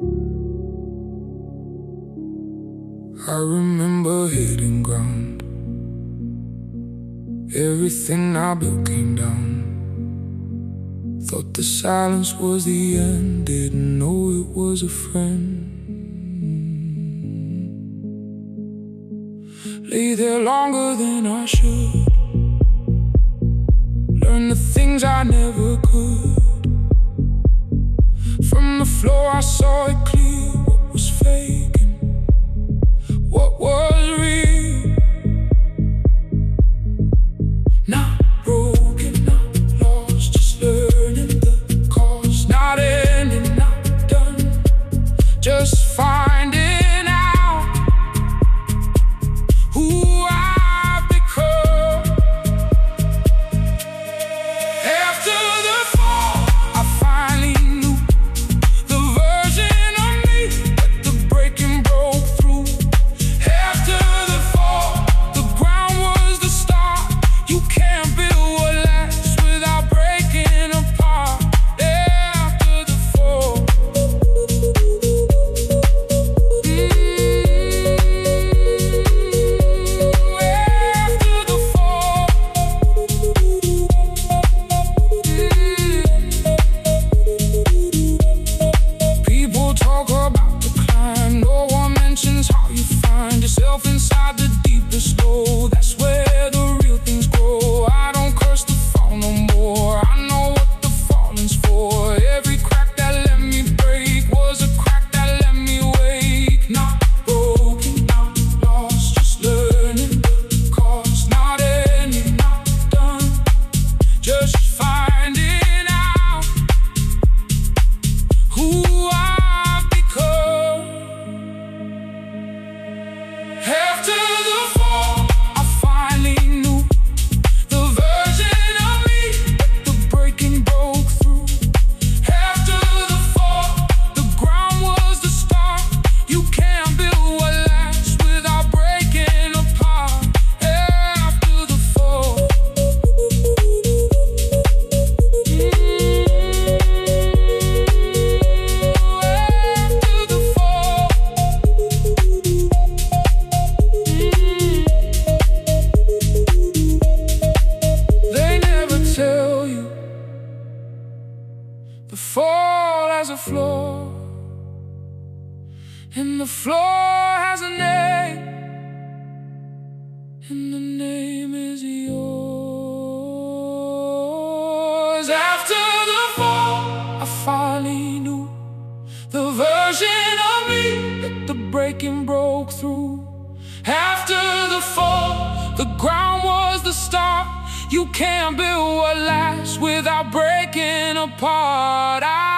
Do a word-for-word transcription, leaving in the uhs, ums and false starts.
I remember hitting ground. Everything I built came down. Thought the silence was the end. Didn't know it was a friend. Lay there longer than I should. Learn the things I never could. From the floor I saw it clear. What was fake and what was real. Not broken, not lost, just learning the cause. Not ending, not done, just finding out who I've become. After the fall, I finally knew the version of me that the breaking broke through. After the fall, the ground was the start. You can't build what lasts without breaking apart. After the fall, mm-hmm. After the fall, mm-hmm. People talk about the climb. No one mentions how you find yourself inside the deepest low. That's where the real things grow. I don't curse the fall no more. I know what the falling's for. Every crack that let me break was a crack that let me wake. Not broken, not lost, just learning the cause. Not ending, not done, just finding out who I've become. After the fall, I finally knew the version of me that the breaking broke through. After the fall, the ground was the start. You can't build what lasts without breaking apart. After the fall, mm-hmm. After the fall, they never tell you the fall has a floor, and the floor has a name, and the name is yours. After the fall, I finally knew the version of me that the breaking broke through. After the fall, the ground was the start. You can't build what lasts without breaking apart. I